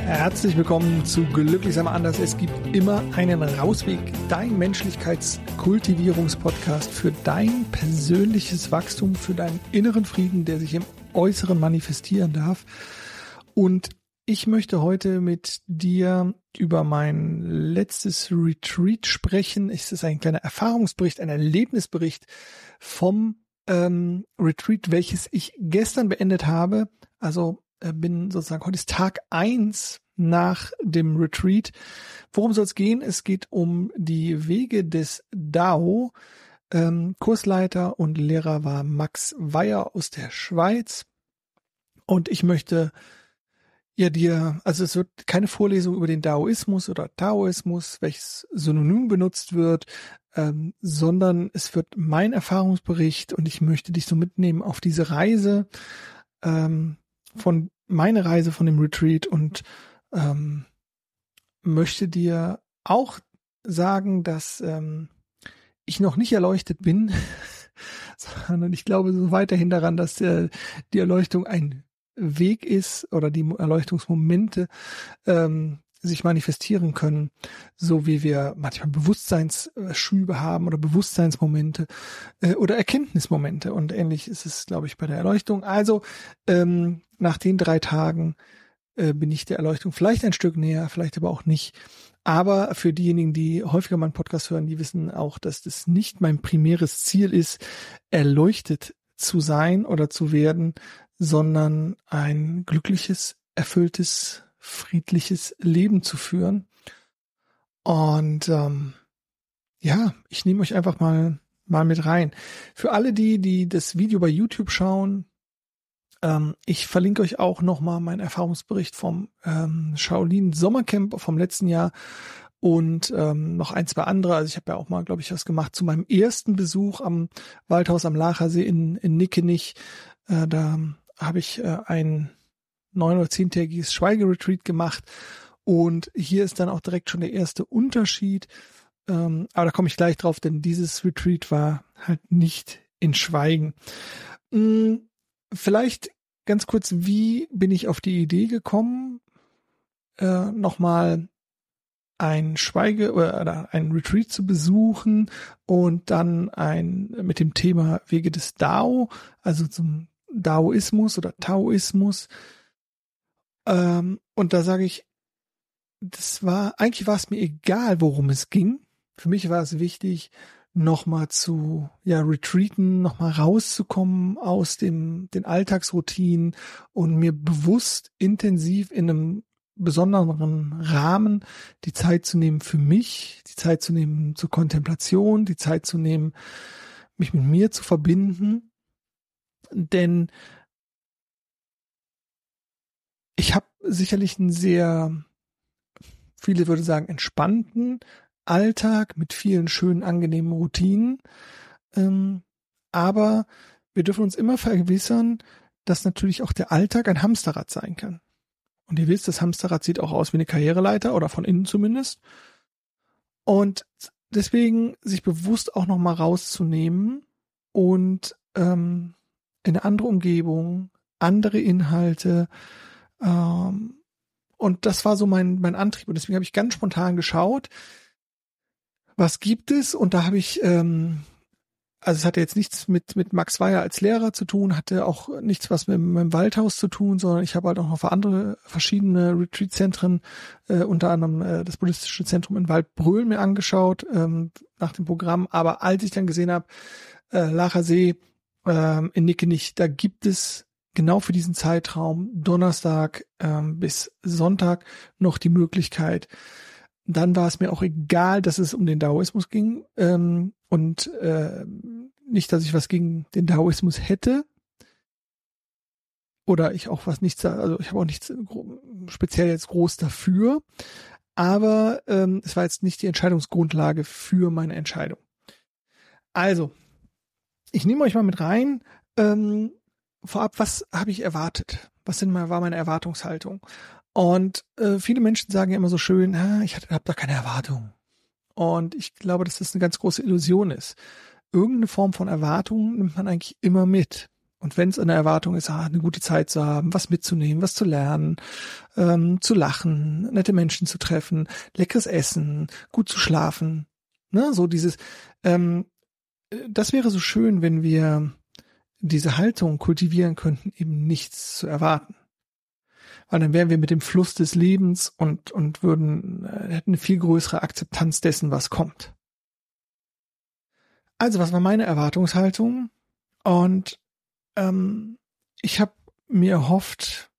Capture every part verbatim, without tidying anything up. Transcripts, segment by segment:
Herzlich willkommen zu Glücklich sei mal anders. Es gibt immer einen Rausweg. Dein Menschlichkeitskultivierungspodcast für dein persönliches Wachstum, für deinen inneren Frieden, der sich im Äußeren manifestieren darf. Und ich möchte heute mit dir über mein letztes Retreat sprechen. Es ist ein kleiner Erfahrungsbericht, ein Erlebnisbericht vom ähm, Retreat, welches ich gestern beendet habe. Also bin sozusagen, heute ist Tag eins nach dem Retreat. Worum soll es gehen? Es geht um die Wege des Dao. Ähm, Kursleiter und Lehrer war Max Weyer aus der Schweiz. Und ich möchte ja dir, also es wird keine Vorlesung über den Daoismus oder Taoismus, welches synonym benutzt wird, ähm, sondern es wird mein Erfahrungsbericht und ich möchte dich so mitnehmen auf diese Reise, ähm, von meine Reise von dem Retreat und ähm, möchte dir auch sagen, dass ähm, ich noch nicht erleuchtet bin, sondern ich glaube so weiterhin daran, dass äh, die Erleuchtung ein Weg ist oder die Erleuchtungsmomente ähm, sich manifestieren können, so wie wir manchmal Bewusstseinsschübe haben oder Bewusstseinsmomente äh, oder Erkenntnismomente. Und ähnlich ist es, glaube ich, bei der Erleuchtung. Also ähm, nach den drei Tagen äh, bin ich der Erleuchtung vielleicht ein Stück näher, vielleicht aber auch nicht. Aber für diejenigen, die häufiger meinen Podcast hören, die wissen auch, dass das nicht mein primäres Ziel ist, erleuchtet zu sein oder zu werden, sondern ein glückliches, erfülltes, friedliches Leben zu führen. Und ähm, ja, ich nehme euch einfach mal mal mit rein. Für alle die, die das Video bei YouTube schauen, ähm, ich verlinke euch auch nochmal meinen Erfahrungsbericht vom ähm, Shaolin Sommercamp vom letzten Jahr und ähm, noch ein, zwei andere. Also ich habe ja auch mal, glaube ich, was gemacht zu meinem ersten Besuch am Waldhaus am Lachersee in, in Nickenich. Äh, da habe ich äh, ein neun- oder zehntägiges Schweigeretreat gemacht und hier ist dann auch direkt schon der erste Unterschied, ähm, aber da komme ich gleich drauf, denn dieses Retreat war halt nicht in Schweigen. Hm, vielleicht ganz kurz, wie bin ich auf die Idee gekommen, äh, nochmal ein Schweige- oder ein Retreat zu besuchen und dann ein mit dem Thema Wege des Dao, also zum Daoismus oder Taoismus. Ähm, und da sage ich, das war, eigentlich war es mir egal, worum es ging. Für mich war es wichtig, nochmal zu, ja, retreaten, nochmal rauszukommen aus dem, den Alltagsroutinen und mir bewusst intensiv in einem besonderen Rahmen die Zeit zu nehmen für mich, die Zeit zu nehmen zur Kontemplation, die Zeit zu nehmen, mich mit mir zu verbinden. Denn ich habe sicherlich einen sehr, viele würde sagen, entspannten Alltag mit vielen schönen, angenehmen Routinen. Ähm, aber wir dürfen uns immer vergewissern, dass natürlich auch der Alltag ein Hamsterrad sein kann. Und ihr wisst, das Hamsterrad sieht auch aus wie eine Karriereleiter oder von innen zumindest. Und deswegen sich bewusst auch nochmal rauszunehmen und ähm, in eine andere Umgebung, andere Inhalte. Ähm, und das war so mein mein Antrieb. Und deswegen habe ich ganz spontan geschaut, was gibt es? Und da habe ich, ähm, also es hatte jetzt nichts mit mit Max Weyer als Lehrer zu tun, hatte auch nichts was mit, mit dem Waldhaus zu tun, sondern ich habe halt auch noch für andere verschiedene Retreat-Zentren, äh, unter anderem äh, das buddhistische Zentrum in Waldbröl mir angeschaut, ähm, nach dem Programm. Aber als ich dann gesehen habe, äh, Lachersee ähm, in Nickenich, da gibt es genau für diesen Zeitraum Donnerstag ähm, bis Sonntag noch die Möglichkeit. Dann war es mir auch egal, dass es um den Daoismus ging ähm, und äh, nicht, dass ich was gegen den Daoismus hätte oder ich auch was nichts, also ich habe auch nichts speziell jetzt groß dafür, aber ähm, es war jetzt nicht die Entscheidungsgrundlage für meine Entscheidung. Also, ich nehme euch mal mit rein. Ähm, vorab, was habe ich erwartet? Was sind mal, war meine Erwartungshaltung? Und äh, viele Menschen sagen ja immer so schön, ah, ich habe da keine Erwartung. Und ich glaube, dass das eine ganz große Illusion ist. Irgendeine Form von Erwartung nimmt man eigentlich immer mit. Und wenn es eine Erwartung ist, ah, eine gute Zeit zu haben, was mitzunehmen, was zu lernen, ähm, zu lachen, nette Menschen zu treffen, leckeres Essen, gut zu schlafen, ne, so dieses, ähm, das wäre so schön, wenn wir diese Haltung kultivieren könnten, eben nichts zu erwarten. Weil dann wären wir mit dem Fluss des Lebens und, und würden, äh, hätten eine viel größere Akzeptanz dessen, was kommt. Also, was war meine Erwartungshaltung? Und ähm, ich habe mir erhofft,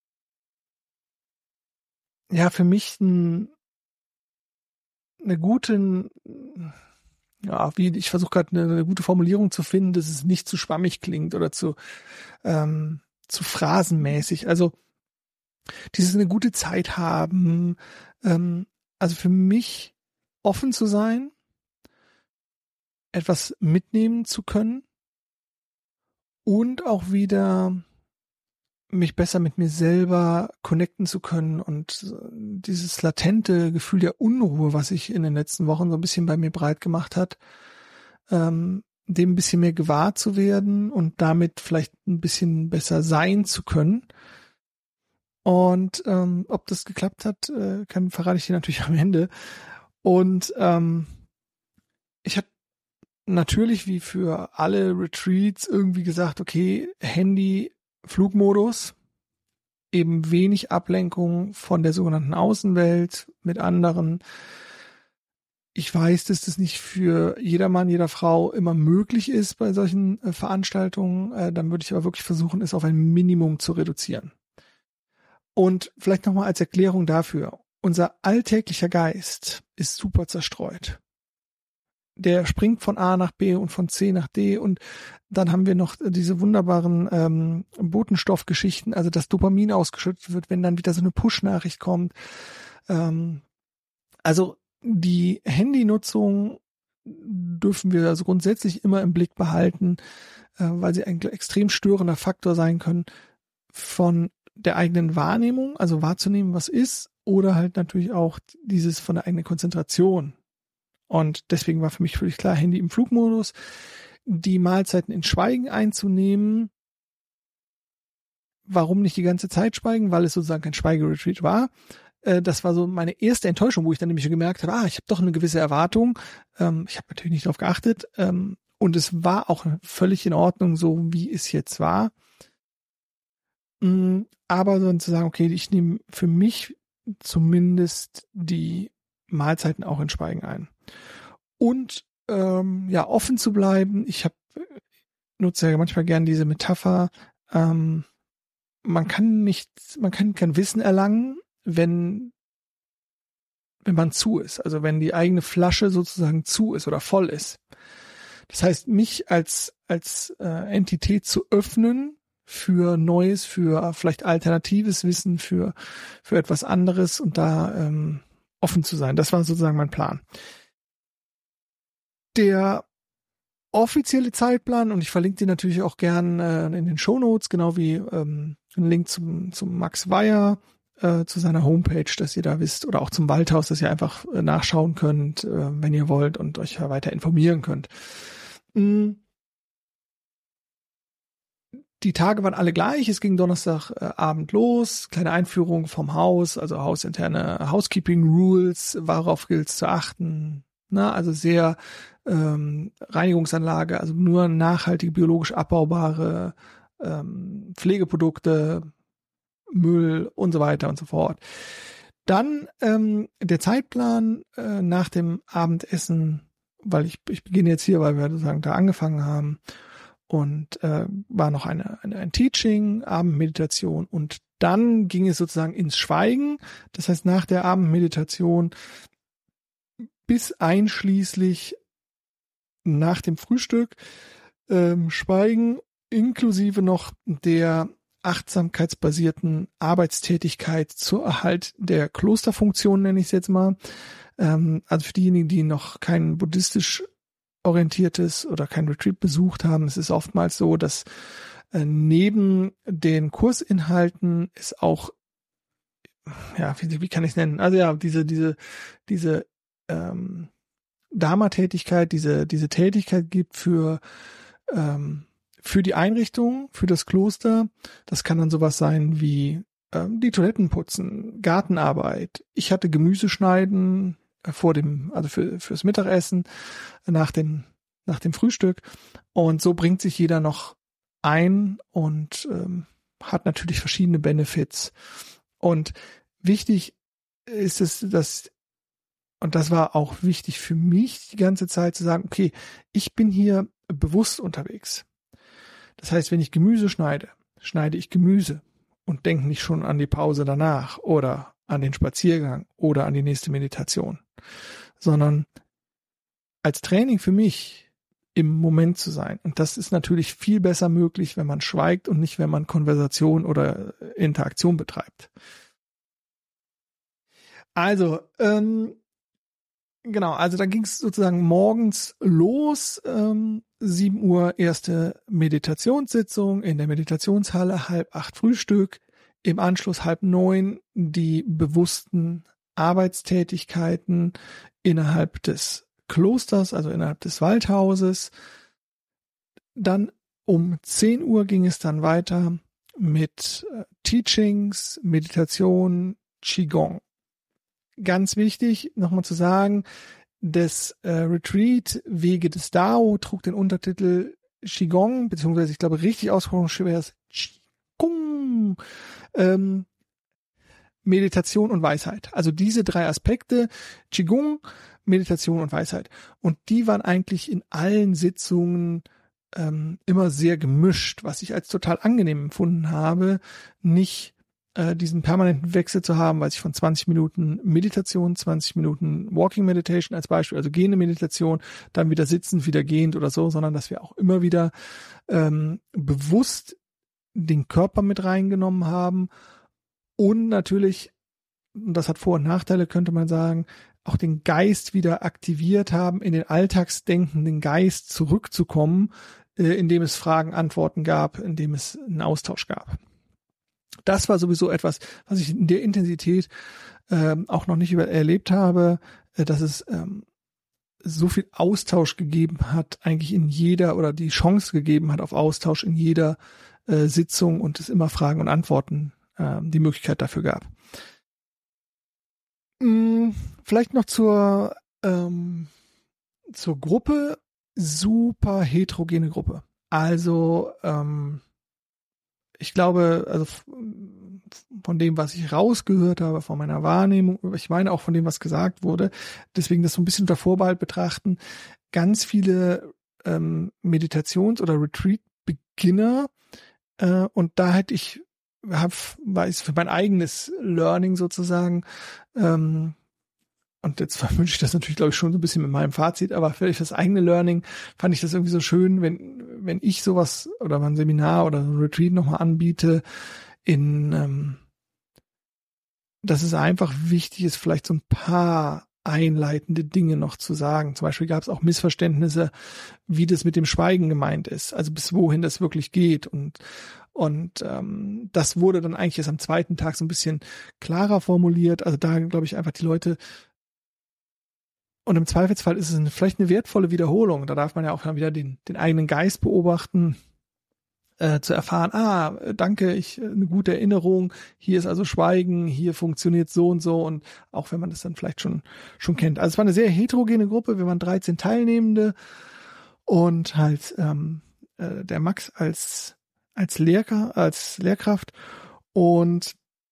ja, für mich ein, eine gute, ja, wie ich versuche gerade eine, eine gute Formulierung zu finden, dass es nicht zu schwammig klingt oder zu ähm, zu phrasenmäßig. Also dieses eine gute Zeit haben, ähm, also für mich offen zu sein, etwas mitnehmen zu können und auch wieder mich besser mit mir selber connecten zu können und dieses latente Gefühl der Unruhe, was sich in den letzten Wochen so ein bisschen bei mir breit gemacht hat, ähm, dem ein bisschen mehr gewahr zu werden und damit vielleicht ein bisschen besser sein zu können. Und ähm, ob das geklappt hat, äh, kann verrate ich dir natürlich am Ende. Und ähm, ich habe natürlich wie für alle Retreats irgendwie gesagt, okay, Handy, Flugmodus, eben wenig Ablenkung von der sogenannten Außenwelt mit anderen. Ich weiß, dass das nicht für jedermann, jeder Frau immer möglich ist bei solchen äh, Veranstaltungen. Äh, dann würde ich aber wirklich versuchen, es auf ein Minimum zu reduzieren. Und vielleicht nochmal als Erklärung dafür. Unser alltäglicher Geist ist super zerstreut. Der springt von A nach B und von C nach D und dann haben wir noch diese wunderbaren ähm, Botenstoffgeschichten, also dass Dopamin ausgeschüttet wird, wenn dann wieder so eine Push-Nachricht kommt. Ähm, also die Handynutzung dürfen wir also grundsätzlich immer im Blick behalten, äh, weil sie ein extrem störender Faktor sein können von der eigenen Wahrnehmung, also wahrzunehmen, was ist, oder halt natürlich auch dieses von der eigenen Konzentration. Und deswegen war für mich völlig klar, Handy im Flugmodus, die Mahlzeiten in Schweigen einzunehmen. Warum nicht die ganze Zeit schweigen? Weil es sozusagen kein Schweigeretreat war. Äh, das war so meine erste Enttäuschung, wo ich dann nämlich gemerkt habe, ah, ich habe doch eine gewisse Erwartung. Ähm, ich habe natürlich nicht darauf geachtet. Ähm, und es war auch völlig in Ordnung, so wie es jetzt war. Mm, aber dann zu sagen, okay, ich nehme für mich zumindest die Mahlzeiten auch in Schweigen ein. Und ähm, ja, offen zu bleiben. Ich habe nutze ja manchmal gern diese Metapher. Ähm, man kann nicht, man kann kein Wissen erlangen, wenn wenn man zu ist. Also wenn die eigene Flasche sozusagen zu ist oder voll ist. Das heißt, mich als als äh, Entität zu öffnen für Neues, für vielleicht alternatives Wissen, für für etwas anderes und da ähm, offen zu sein. Das war sozusagen mein Plan. Der offizielle Zeitplan, und ich verlinke dir natürlich auch gern äh, in den Shownotes, genau wie ähm, einen Link zum, zum Max Weyer, äh, zu seiner Homepage, dass ihr da wisst, oder auch zum Waldhaus, dass ihr einfach äh, nachschauen könnt, äh, wenn ihr wollt und euch ja weiter informieren könnt. Mm. Die Tage waren alle gleich. Es ging Donnerstagabend äh, los. Kleine Einführung vom Haus, also hausinterne Housekeeping Rules. Worauf gilt es zu achten? Na, also sehr ähm, Reinigungsanlage, also nur nachhaltig biologisch abbaubare ähm, Pflegeprodukte, Müll und so weiter und so fort. Dann ähm, der Zeitplan äh, nach dem Abendessen, weil ich, ich beginne jetzt hier, weil wir sozusagen da angefangen haben. Und äh, war noch eine, eine ein Teaching, Abendmeditation und dann ging es sozusagen ins Schweigen. Das heißt, nach der Abendmeditation bis einschließlich nach dem Frühstück ähm, Schweigen inklusive noch der achtsamkeitsbasierten Arbeitstätigkeit zur Erhalt der Klosterfunktion, nenne ich es jetzt mal. Ähm, also für diejenigen, die noch kein buddhistisch orientiertes oder kein Retreat besucht haben, es ist oftmals so, dass äh, neben den Kursinhalten es auch, ja, wie, wie kann ich es nennen? Also ja, diese, diese, diese ähm, Dharma-Tätigkeit, diese, diese Tätigkeit gibt für, ähm, für die Einrichtung, für das Kloster, das kann dann sowas sein wie ähm, die Toiletten putzen, Gartenarbeit. Ich hatte Gemüse schneiden äh, vor dem, also für fürs Mittagessen, äh, nach dem nach dem Frühstück. Und so bringt sich jeder noch ein und ähm, hat natürlich verschiedene Benefits. Und wichtig ist es, dass, und das war auch wichtig für mich die ganze Zeit zu sagen, okay, ich bin hier bewusst unterwegs. Das heißt, wenn ich Gemüse schneide, schneide ich Gemüse und denke nicht schon an die Pause danach oder an den Spaziergang oder an die nächste Meditation, sondern als Training für mich im Moment zu sein. Und das ist natürlich viel besser möglich, wenn man schweigt und nicht, wenn man Konversation oder Interaktion betreibt. Also, ähm, genau, also da ging es sozusagen morgens los, ähm, sieben Uhr erste Meditationssitzung in der Meditationshalle, halb acht Frühstück, im Anschluss halb neun die bewussten Arbeitstätigkeiten innerhalb des Klosters, also innerhalb des Waldhauses. Dann um zehn Uhr ging es dann weiter mit äh, Teachings, Meditation, Qigong. Ganz wichtig, nochmal zu sagen, das äh, Retreat Wege des Dao trug den Untertitel Qigong, beziehungsweise ich glaube richtig ausgesprochen schwer ist Qigong, ähm, Meditation und Weisheit. Also diese drei Aspekte, Qigong, Meditation und Weisheit. Und die waren eigentlich in allen Sitzungen ähm, immer sehr gemischt, was ich als total angenehm empfunden habe, nicht diesen permanenten Wechsel zu haben, weiß ich, von zwanzig Minuten Meditation, zwanzig Minuten Walking Meditation als Beispiel, also gehende Meditation, dann wieder sitzend, wieder gehend oder so, sondern dass wir auch immer wieder ähm, bewusst den Körper mit reingenommen haben und natürlich, das hat Vor- und Nachteile, könnte man sagen, auch den Geist wieder aktiviert haben, in den alltagsdenkenden Geist zurückzukommen, äh, indem es Fragen, Antworten gab, indem es einen Austausch gab. Das war sowieso etwas, was ich in der Intensität ähm, auch noch nicht über erlebt habe, äh, dass es ähm, so viel Austausch gegeben hat, eigentlich in jeder oder die Chance gegeben hat auf Austausch in jeder äh, Sitzung und es immer Fragen und Antworten äh, die Möglichkeit dafür gab. Hm, vielleicht noch zur ähm, zur Gruppe, super heterogene Gruppe. Also ähm, ich glaube, also von dem, was ich rausgehört habe, von meiner Wahrnehmung, ich meine auch von dem, was gesagt wurde, deswegen das so ein bisschen unter Vorbehalt betrachten, ganz viele ähm, Meditations- oder Retreat-Beginner äh, und da hätte ich, hab, weiß für mein eigenes Learning sozusagen, ähm, und jetzt verwünsche ich das natürlich, glaube ich, schon so ein bisschen mit meinem Fazit, aber für das eigene Learning fand ich das irgendwie so schön, wenn wenn ich sowas oder mal ein Seminar oder ein Retreat nochmal anbiete, in ähm, dass es einfach wichtig ist, vielleicht so ein paar einleitende Dinge noch zu sagen. Zum Beispiel gab es auch Missverständnisse, wie das mit dem Schweigen gemeint ist, also bis wohin das wirklich geht. Und und ähm, das wurde dann eigentlich erst am zweiten Tag so ein bisschen klarer formuliert. Also da glaube ich einfach die Leute. Und im Zweifelsfall ist es eine, vielleicht eine wertvolle Wiederholung. Da darf man ja auch dann wieder den, den eigenen Geist beobachten, äh, zu erfahren, ah, danke, ich eine gute Erinnerung, hier ist also Schweigen, hier funktioniert so und so und auch wenn man das dann vielleicht schon schon kennt. Also es war eine sehr heterogene Gruppe, wir waren dreizehn Teilnehmende und halt ähm, äh, der Max als als Lehrer, als Lehrkraft und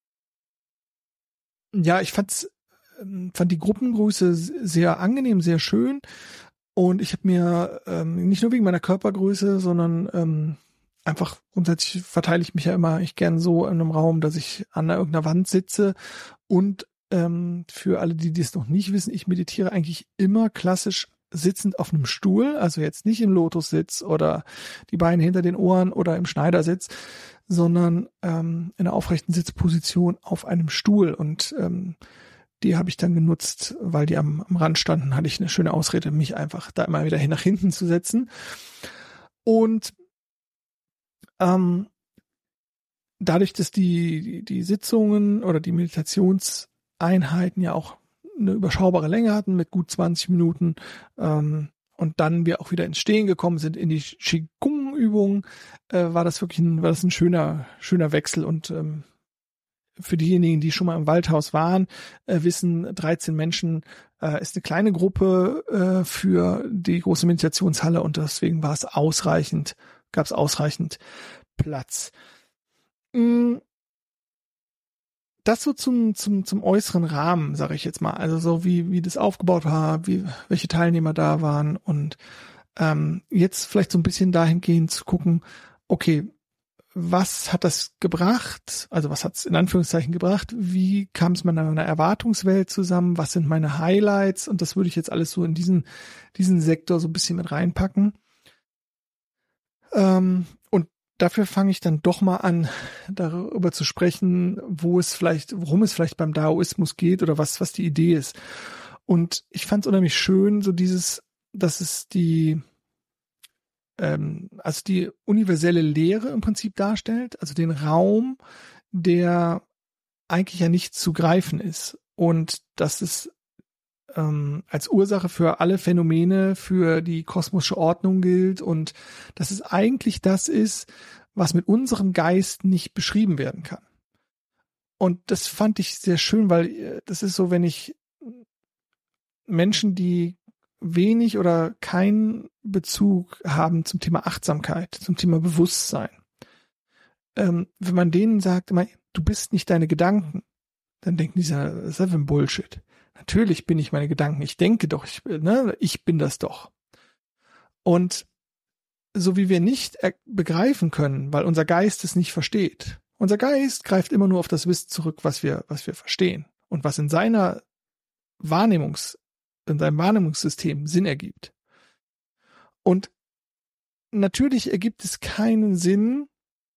ja, ich fand's fand die Gruppengröße sehr angenehm, sehr schön und ich habe mir ähm, nicht nur wegen meiner Körpergröße, sondern ähm, einfach grundsätzlich verteile ich mich ja immer ich gern so in einem Raum, dass ich an irgendeiner Wand sitze und ähm, für alle, die das noch nicht wissen, ich meditiere eigentlich immer klassisch sitzend auf einem Stuhl, also jetzt nicht im Lotussitz oder die Beine hinter den Ohren oder im Schneidersitz, sondern ähm, in einer aufrechten Sitzposition auf einem Stuhl und ähm, die habe ich dann genutzt, weil die am, am Rand standen, hatte ich eine schöne Ausrede, mich einfach da immer wieder hin nach hinten zu setzen. Und ähm, dadurch, dass die, die, die Sitzungen oder die Meditationseinheiten ja auch eine überschaubare Länge hatten mit gut zwanzig Minuten ähm, und dann wir auch wieder ins Stehen gekommen sind, in die Qigong Qigong-Übung äh, war das wirklich ein, war das ein schöner, schöner Wechsel. Und ähm, für diejenigen, die schon mal im Waldhaus waren, äh, wissen, dreizehn Menschen äh, ist eine kleine Gruppe äh, für die große Meditationshalle und deswegen war es ausreichend, gab es ausreichend Platz. Mm. Das so zum, zum, zum äußeren Rahmen, sage ich jetzt mal. Also so wie, wie das aufgebaut war, wie, welche Teilnehmer da waren und ähm, jetzt vielleicht so ein bisschen dahingehend zu gucken, okay, was hat das gebracht? Also was hat es in Anführungszeichen gebracht? Wie kam es mit meiner Erwartungswelt zusammen? Was sind meine Highlights? Und das würde ich jetzt alles so in diesen, diesen Sektor so ein bisschen mit reinpacken. Ähm, und dafür fange ich dann doch mal an, darüber zu sprechen, wo es vielleicht, worum es vielleicht beim Daoismus geht oder was, was die Idee ist. Und ich fand es unheimlich schön, so dieses, dass es die, ähm, also die universelle Lehre im Prinzip darstellt, also den Raum, der eigentlich ja nicht zu greifen ist. Und dass es ähm, als Ursache für alle Phänomene, für die kosmische Ordnung gilt und dass es eigentlich das ist, was mit unserem Geist nicht beschrieben werden kann. Und das fand ich sehr schön, weil das ist so, wenn ich Menschen, die wenig oder keinen Bezug haben zum Thema Achtsamkeit, zum Thema Bewusstsein, ähm, wenn man denen sagt, immer, du bist nicht deine Gedanken, dann denken die, das ist einfach ein Bullshit. Natürlich bin ich meine Gedanken, ich denke doch, ich, ne, ich bin das doch. Und so wie wir nicht begreifen können, weil unser Geist es nicht versteht. Unser Geist greift immer nur auf das Wissen zurück, was wir, was wir verstehen und was in seiner Wahrnehmungs, in seinem Wahrnehmungssystem Sinn ergibt. Und natürlich ergibt es keinen Sinn,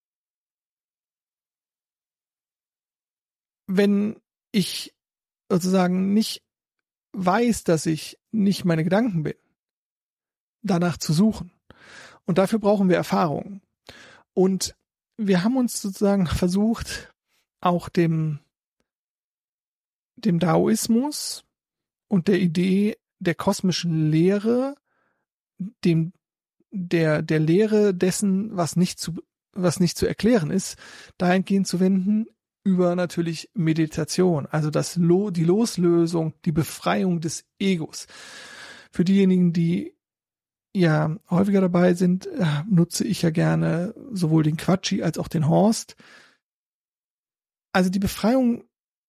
wenn ich sozusagen nicht weiß, dass ich nicht meine Gedanken bin, danach zu suchen. Und dafür brauchen wir Erfahrungen. Und wir haben uns sozusagen versucht, auch dem, dem Daoismus und der Idee der kosmischen Lehre, dem, der, der Lehre dessen, was nicht zu, was nicht zu erklären ist, dahingehend zu wenden, über natürlich Meditation, also das, die Loslösung, die Befreiung des Egos. Für diejenigen, die ja häufiger dabei sind, nutze ich ja gerne sowohl den Quatschi als auch den Horst. Also die Befreiung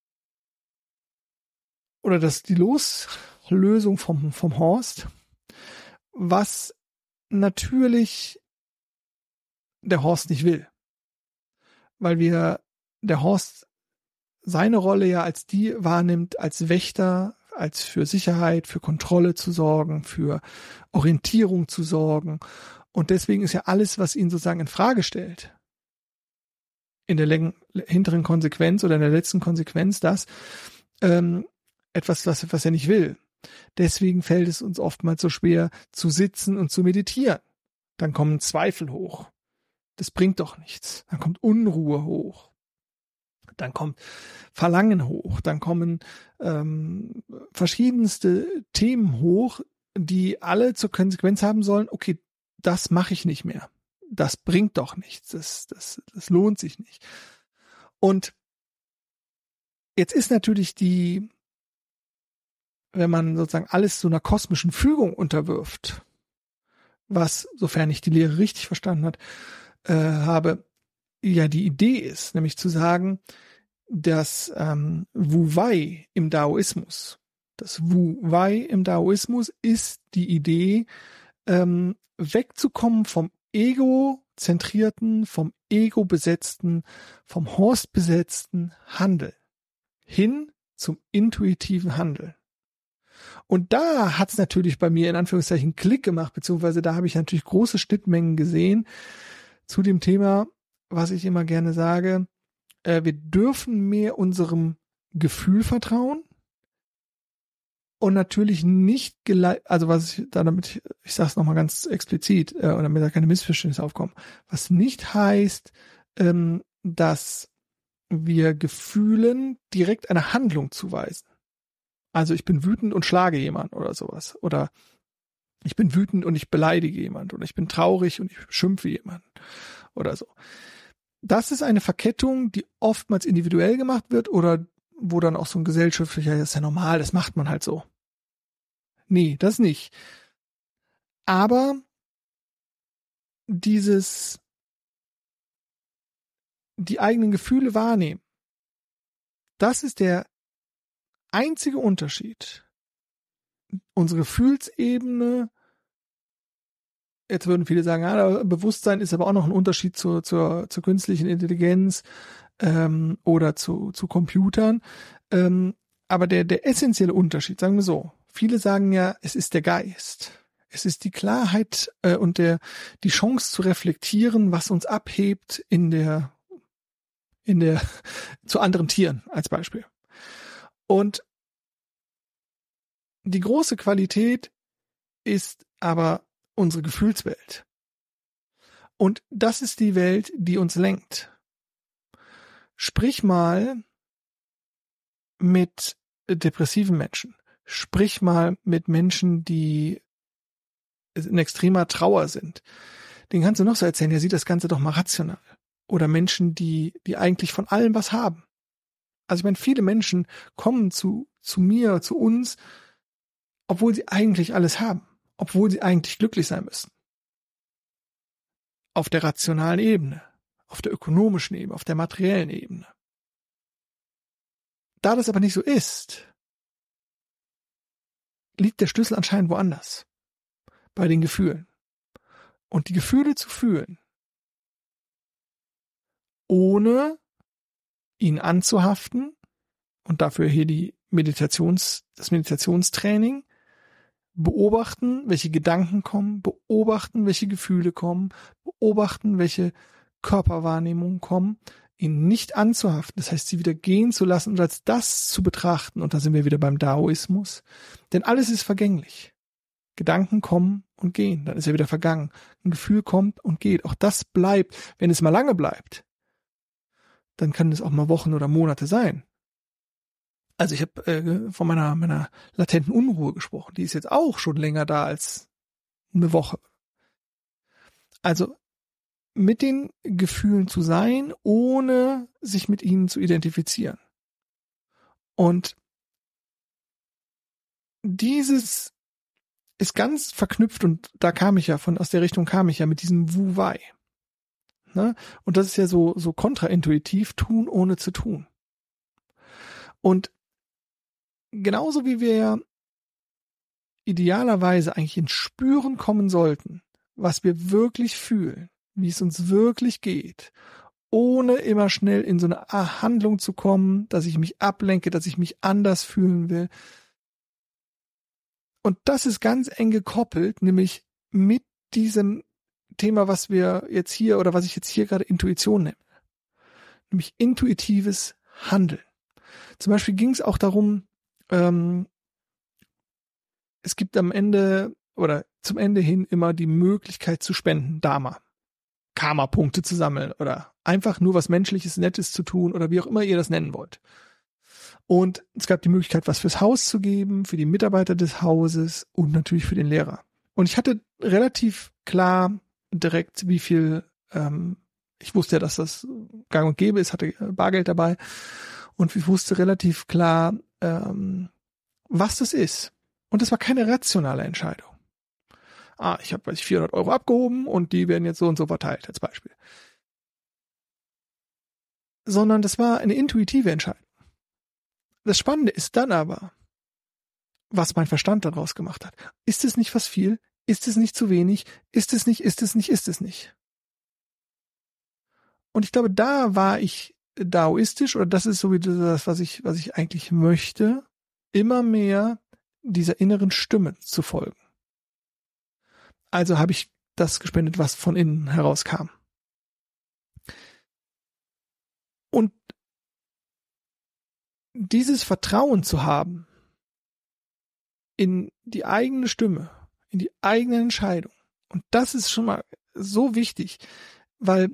oder das, die Loslösung vom, vom Horst, was natürlich der Horst nicht will. Weil wir der Horst seine Rolle ja als die wahrnimmt, als Wächter, als für Sicherheit, für Kontrolle zu sorgen, für Orientierung zu sorgen. Und deswegen ist ja alles, was ihn sozusagen in Frage stellt, in der läng- hinteren Konsequenz oder in der letzten Konsequenz das, ähm, etwas, was, was er nicht will. Deswegen fällt es uns oftmals so schwer, zu sitzen und zu meditieren. Dann kommen Zweifel hoch. Das bringt doch nichts. Dann kommt Unruhe hoch. Dann kommt Verlangen hoch, dann kommen ähm, verschiedenste Themen hoch, die alle zur Konsequenz haben sollen, okay, das mache ich nicht mehr. Das bringt doch nichts, das, das, das lohnt sich nicht. Und jetzt ist natürlich die, wenn man sozusagen alles so einer kosmischen Fügung unterwirft, was, sofern ich die Lehre richtig verstanden hat, äh, habe, ja die Idee ist, nämlich zu sagen, dass ähm, Wu Wei im Daoismus, das Wu Wei im Daoismus ist die Idee, ähm, wegzukommen vom ego-zentrierten, vom ego-besetzten, vom Horst-besetzten Handeln hin zum intuitiven Handeln. Und da hat's natürlich bei mir in Anführungszeichen Klick gemacht, beziehungsweise da habe ich natürlich große Schnittmengen gesehen zu dem Thema, was ich immer gerne sage, äh, wir dürfen mehr unserem Gefühl vertrauen und natürlich nicht, gele- also was ich da damit, ich sage es nochmal ganz explizit, äh, und damit da keine Missverständnisse aufkommen, was nicht heißt, ähm, dass wir Gefühlen direkt eine Handlung zuweisen. Also ich bin wütend und schlage jemanden oder sowas. Oder Ich bin wütend und ich beleidige jemanden oder ich bin traurig und ich schimpfe jemanden oder so. Das ist eine Verkettung, die oftmals individuell gemacht wird oder wo dann auch so ein gesellschaftlicher, das ist ja normal, das macht man halt so. Nee, das nicht. Aber dieses, die eigenen Gefühle wahrnehmen, das ist der einzige Unterschied. Unsere Gefühlsebene, jetzt würden viele sagen, ja, Bewusstsein ist aber auch noch ein Unterschied zur, zur, zur künstlichen Intelligenz ähm, oder zu, zu Computern. Ähm, aber der, der essentielle Unterschied, sagen wir so, viele sagen ja, es ist der Geist. Es ist die Klarheit äh, und der, die Chance zu reflektieren, was uns abhebt in der, in der, zu anderen Tieren als Beispiel. Und die große Qualität ist aber unsere Gefühlswelt. Und das ist die Welt, die uns lenkt. Sprich mal mit depressiven Menschen. Sprich mal mit Menschen, die in extremer Trauer sind. Den kannst du noch so erzählen, der sieht das Ganze doch mal rational. Oder Menschen, die, die eigentlich von allem was haben. Also ich meine, viele Menschen kommen zu, zu mir, zu uns, obwohl sie eigentlich alles haben. Obwohl sie eigentlich glücklich sein müssen. Auf der rationalen Ebene, auf der ökonomischen Ebene, auf der materiellen Ebene. Da das aber nicht so ist, liegt der Schlüssel anscheinend woanders. Bei den Gefühlen. Und die Gefühle zu fühlen, ohne ihn anzuhaften, und dafür hier die Meditations, das Meditationstraining, beobachten, welche Gedanken kommen, beobachten, welche Gefühle kommen, beobachten, welche Körperwahrnehmungen kommen, ihn nicht anzuhaften, das heißt, sie wieder gehen zu lassen und als das zu betrachten, und da sind wir wieder beim Daoismus, denn alles ist vergänglich. Gedanken kommen und gehen, dann ist er wieder vergangen. Ein Gefühl kommt und geht, auch das bleibt. Wenn es mal lange bleibt, dann kann es auch mal Wochen oder Monate sein. Also ich habe äh, von meiner meiner latenten Unruhe gesprochen. Die ist jetzt auch schon länger da als eine Woche. Also mit den Gefühlen zu sein, ohne sich mit ihnen zu identifizieren. Und dieses ist ganz verknüpft, und da kam ich ja von, aus der Richtung kam ich ja mit diesem Wu-Wei. Ne? Und das ist ja so, so kontraintuitiv, tun ohne zu tun. Und genauso wie wir idealerweise eigentlich ins Spüren kommen sollten, was wir wirklich fühlen, wie es uns wirklich geht, ohne immer schnell in so eine Handlung zu kommen, dass ich mich ablenke, dass ich mich anders fühlen will. Und das ist ganz eng gekoppelt, nämlich mit diesem Thema, was wir jetzt hier oder was ich jetzt hier gerade Intuition nenne. Nämlich intuitives Handeln. Zum Beispiel ging es auch darum, ähm, es gibt am Ende oder zum Ende hin immer die Möglichkeit zu spenden, Dharma, Karma-Punkte zu sammeln oder einfach nur was Menschliches, Nettes zu tun oder wie auch immer ihr das nennen wollt. Und es gab die Möglichkeit, was fürs Haus zu geben, für die Mitarbeiter des Hauses und natürlich für den Lehrer. Und ich hatte relativ klar direkt, wie viel, ähm, ich wusste ja, dass das gang und gäbe ist, hatte Bargeld dabei und ich wusste relativ klar, ähm, was das ist. Und das war keine rationale Entscheidung. Ah, ich habe, weiß ich, vierhundert Euro abgehoben und die werden jetzt so und so verteilt, als Beispiel. Sondern das war eine intuitive Entscheidung. Das Spannende ist dann aber, was mein Verstand daraus gemacht hat. Ist es nicht was viel? Ist es nicht zu wenig? Ist es nicht, ist es nicht, ist es nicht? Und ich glaube, da war ich daoistisch, oder das ist so wie das, was ich, was ich eigentlich möchte, immer mehr dieser inneren Stimme zu folgen. Also habe ich das gespendet, was von innen herauskam. Und dieses Vertrauen zu haben in die eigene Stimme, in die eigene Entscheidung. Und das ist schon mal so wichtig, weil,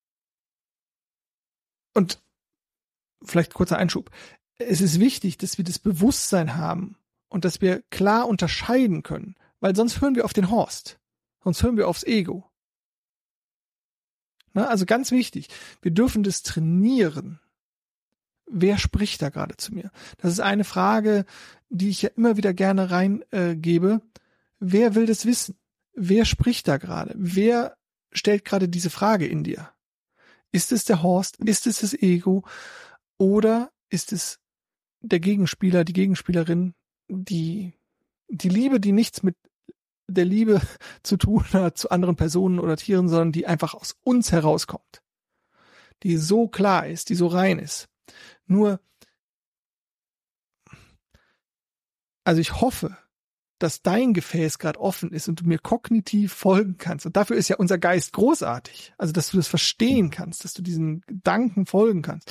und vielleicht kurzer Einschub, es ist wichtig, dass wir das Bewusstsein haben und dass wir klar unterscheiden können, Weil sonst hören wir auf den Horst. Sonst hören wir aufs Ego. Na, also ganz wichtig, wir dürfen das trainieren. Wer spricht da gerade zu mir? Das ist eine Frage, die ich ja immer wieder gerne reingebe. Äh, Wer will das wissen? Wer spricht da gerade? Wer stellt gerade diese Frage in dir? Ist es der Horst? Ist es das Ego? Oder ist es der Gegenspieler, die Gegenspielerin, die, die Liebe, die nichts mit der Liebe zu tun hat zu anderen Personen oder Tieren, sondern die einfach aus uns herauskommt? Die so klar ist, die so rein ist. Nur, also ich hoffe, dass dein Gefäß gerade offen ist und du mir kognitiv folgen kannst. Und dafür ist ja unser Geist großartig. Also, dass du das verstehen kannst, dass du diesen Gedanken folgen kannst.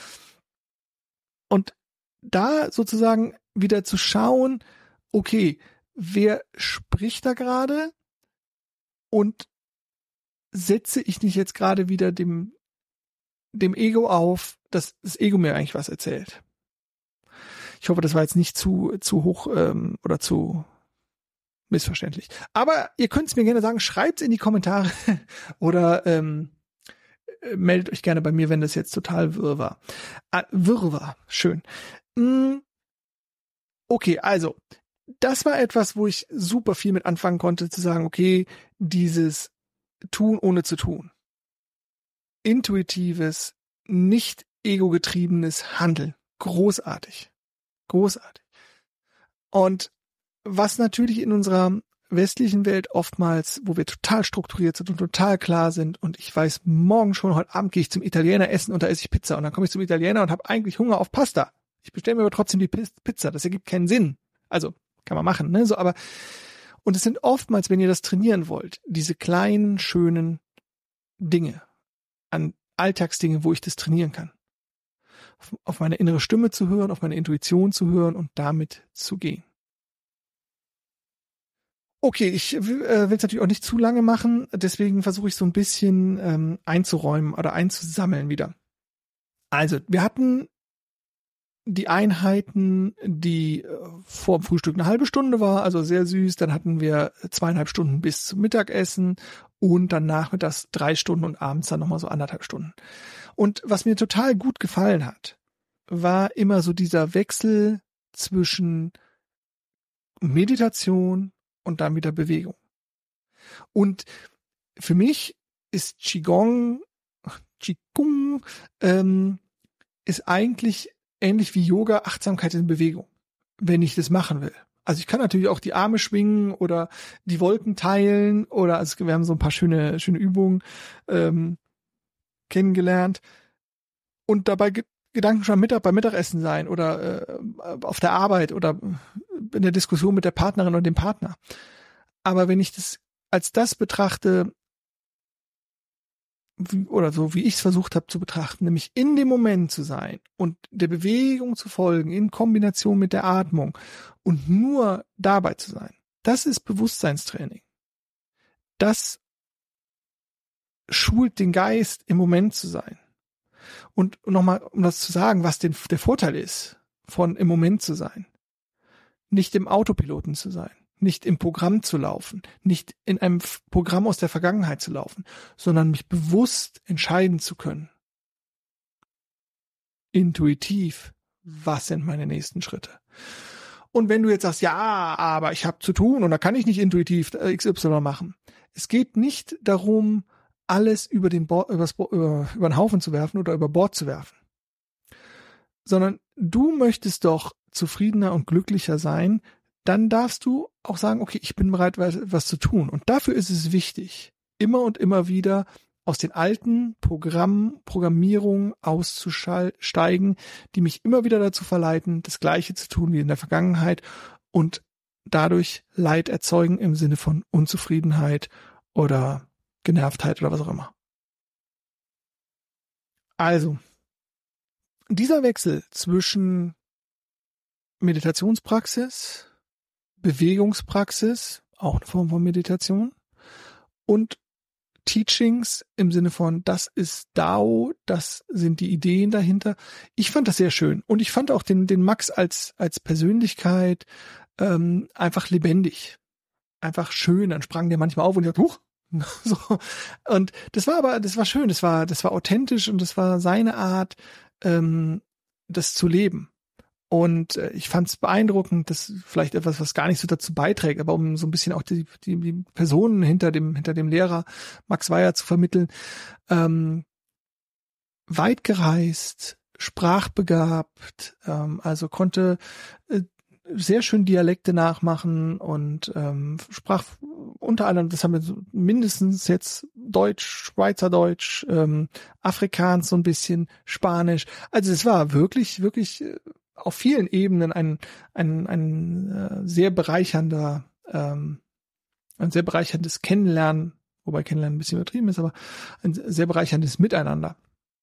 Und da sozusagen wieder zu schauen, okay, wer spricht da gerade und setze ich nicht jetzt gerade wieder dem, dem Ego auf, dass das Ego mir eigentlich was erzählt. Ich hoffe, das war jetzt nicht zu, zu hoch ähm, oder zu missverständlich. Aber ihr könnt es mir gerne sagen, schreibt es in die Kommentare oder ähm, meldet euch gerne bei mir, wenn das jetzt total wirr war. Ah, wirr war, schön. Hm, okay, also, das war etwas, wo ich super viel mit anfangen konnte, zu sagen, okay, dieses Tun ohne zu tun. Intuitives, nicht ego-getriebenes Handeln. Großartig. Großartig. Und was natürlich in unserer westlichen Welt oftmals, wo wir total strukturiert sind und total klar sind und ich weiß, morgen schon, heute Abend gehe ich zum Italiener essen und da esse ich Pizza und dann komme ich zum Italiener und habe eigentlich Hunger auf Pasta. Ich bestelle mir aber trotzdem die Pizza. Das ergibt keinen Sinn. Also, kann man machen, ne? So, aber, und es sind oftmals, wenn ihr das trainieren wollt, diese kleinen, schönen Dinge, an Alltagsdinge, wo ich das trainieren kann. Auf, auf meine innere Stimme zu hören, auf meine Intuition zu hören und damit zu gehen. Okay, ich äh, will es natürlich auch nicht zu lange machen, deswegen versuche ich so ein bisschen ähm, einzuräumen oder einzusammeln wieder. Also, wir hatten die Einheiten, die äh, vor dem Frühstück eine halbe Stunde war, also sehr süß. Dann hatten wir zweieinhalb Stunden bis zum Mittagessen und dann nachmittags drei Stunden und abends dann nochmal so anderthalb Stunden. Und was mir total gut gefallen hat, war immer so dieser Wechsel zwischen Meditation und dann wieder Bewegung. Und für mich ist Qigong, Qigong, ähm, ist eigentlich ähnlich wie Yoga, Achtsamkeit in Bewegung, wenn ich das machen will. Also ich kann natürlich auch die Arme schwingen oder die Wolken teilen oder also wir haben so ein paar schöne schöne Übungen ähm, kennengelernt und dabei ge- Gedanken schon am Mittag beim Mittagessen sein oder äh, auf der Arbeit oder in der Diskussion mit der Partnerin oder dem Partner. Aber wenn ich das als das betrachte, oder so wie ich es versucht habe zu betrachten, nämlich in dem Moment zu sein und der Bewegung zu folgen, in Kombination mit der Atmung und nur dabei zu sein, das ist Bewusstseinstraining. Das schult den Geist, im Moment zu sein. Und nochmal, um das zu sagen, was den, der Vorteil ist, von im Moment zu sein. Nicht im Autopiloten zu sein. Nicht im Programm zu laufen, nicht in einem Programm aus der Vergangenheit zu laufen, sondern mich bewusst entscheiden zu können. Intuitiv, was sind meine nächsten Schritte? Und wenn du jetzt sagst, ja, aber ich habe zu tun und da kann ich nicht intuitiv X Y machen. Es geht nicht darum, alles über den, Bo- übers Bo- über, über den Haufen zu werfen oder über Bord zu werfen. Sondern du möchtest doch zufriedener und glücklicher sein, dann darfst du auch sagen, okay, ich bin bereit, was, was zu tun. Und dafür ist es wichtig, immer und immer wieder aus den alten Programmen, Programmierungen auszusteigen, die mich immer wieder dazu verleiten, das Gleiche zu tun wie in der Vergangenheit und dadurch Leid erzeugen im Sinne von Unzufriedenheit oder Genervtheit oder was auch immer. Also, dieser Wechsel zwischen Meditationspraxis, Bewegungspraxis, auch eine Form von Meditation, und Teachings im Sinne von, das ist Dao, das sind die Ideen dahinter. Ich fand das sehr schön und ich fand auch den, den Max als, als Persönlichkeit ähm, einfach lebendig. einfach schön. Dann sprang der manchmal auf und ich dachte, huch. So. Und das war aber, das war schön, das war, das war authentisch und das war seine Art, ähm, das zu leben. Und äh, ich fand es beeindruckend, das vielleicht etwas, was gar nicht so dazu beiträgt, aber um so ein bisschen auch die, die, die Personen hinter dem, hinter dem Lehrer Max Weyer zu vermitteln, ähm, weit gereist, sprachbegabt, ähm, also konnte äh, sehr schön Dialekte nachmachen und ähm, sprach unter anderem, das haben wir so mindestens jetzt Deutsch, Schweizerdeutsch, ähm, Afrikaans so ein bisschen, Spanisch. Also es war wirklich, wirklich äh, auf vielen Ebenen ein ein ein äh, sehr bereichernder, ähm, ein sehr bereicherndes Kennenlernen, wobei Kennenlernen ein bisschen übertrieben ist, aber ein sehr bereicherndes Miteinander.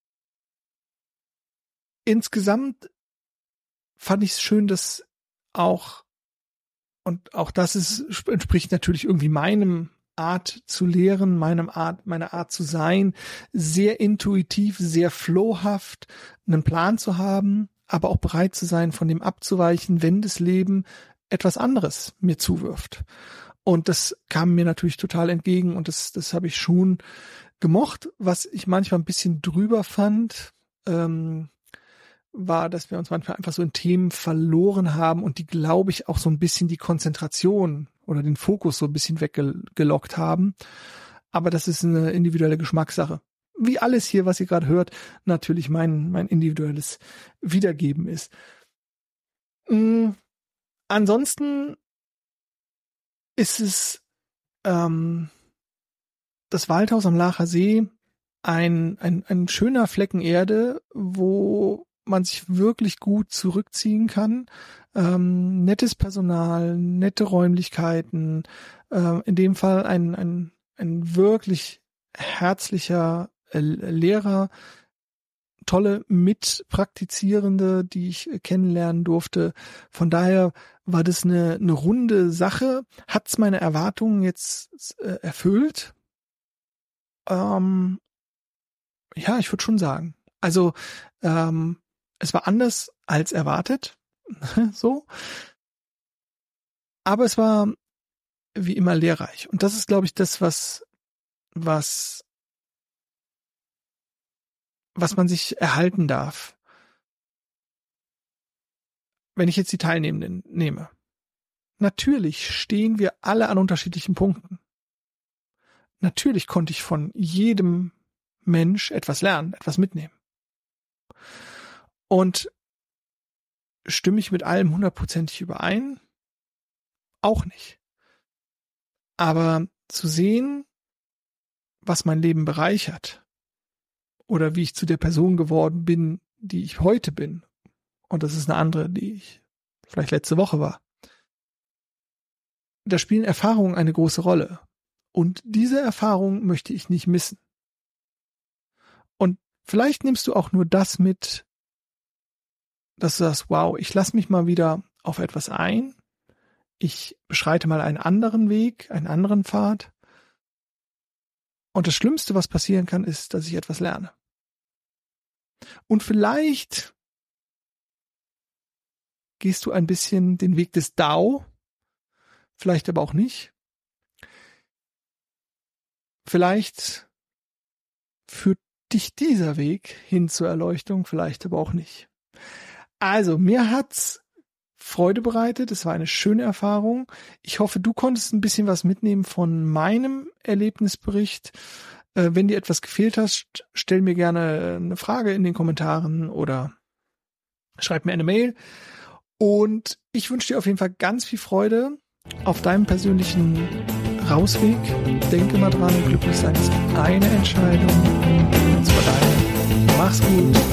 Insgesamt fand ich es schön, dass auch, und auch das ist, entspricht natürlich irgendwie meinem Art zu lehren, meinem Art, meiner Art zu sein, sehr intuitiv, sehr flowhaft, einen Plan zu haben, aber auch bereit zu sein, von dem abzuweichen, wenn das Leben etwas anderes mir zuwirft. Und das kam mir natürlich total entgegen und das, das habe ich schon gemocht. Was ich manchmal ein bisschen drüber fand, ähm, war, dass wir uns manchmal einfach so in Themen verloren haben und die, glaube ich, auch so ein bisschen die Konzentration oder den Fokus so ein bisschen weggelockt haben. Aber das ist eine individuelle Geschmackssache. Wie alles hier, was ihr gerade hört, natürlich mein, mein individuelles Wiedergeben ist. Mhm. Ansonsten ist es ähm, das Waldhaus am Laacher See ein, ein, ein schöner Flecken Erde, wo man sich wirklich gut zurückziehen kann. Ähm, nettes Personal, nette Räumlichkeiten, äh, in dem Fall ein, ein, ein wirklich herzlicher äh, Lehrer, tolle Mitpraktizierende, die ich äh, kennenlernen durfte. Von daher war das eine, eine runde Sache. Hat's meine Erwartungen jetzt äh, erfüllt? Ähm, ja, ich würde schon sagen. Also, ähm, es war anders als erwartet, so. Aber es war wie immer lehrreich. Und das ist, glaube ich, das, was, was, was man sich erhalten darf. Wenn ich jetzt die Teilnehmenden nehme. Natürlich stehen wir alle an unterschiedlichen Punkten. Natürlich konnte ich von jedem Mensch etwas lernen, etwas mitnehmen. Und stimme ich mit allem hundertprozentig überein? Auch nicht. Aber zu sehen, was mein Leben bereichert oder wie ich zu der Person geworden bin, die ich heute bin, und das ist eine andere, die ich vielleicht letzte Woche war, da spielen Erfahrungen eine große Rolle. Und diese Erfahrung möchte ich nicht missen. Und vielleicht nimmst du auch nur das mit, dass du sagst, wow, ich lasse mich mal wieder auf etwas ein. Ich beschreite mal einen anderen Weg, einen anderen Pfad. Und das Schlimmste, was passieren kann, ist, dass ich etwas lerne. Und vielleicht gehst du ein bisschen den Weg des Dao, vielleicht aber auch nicht. Vielleicht führt dich dieser Weg hin zur Erleuchtung, vielleicht aber auch nicht. Also, mir hat's Freude bereitet. Es war eine schöne Erfahrung. Ich hoffe, du konntest ein bisschen was mitnehmen von meinem Erlebnisbericht. Äh, wenn dir etwas gefehlt hat, stell mir gerne eine Frage in den Kommentaren oder schreib mir eine Mail. Und ich wünsche dir auf jeden Fall ganz viel Freude auf deinem persönlichen Rausweg. Denke mal dran, glücklich sein ist eine Entscheidung. Und zwar deine. Mach's gut.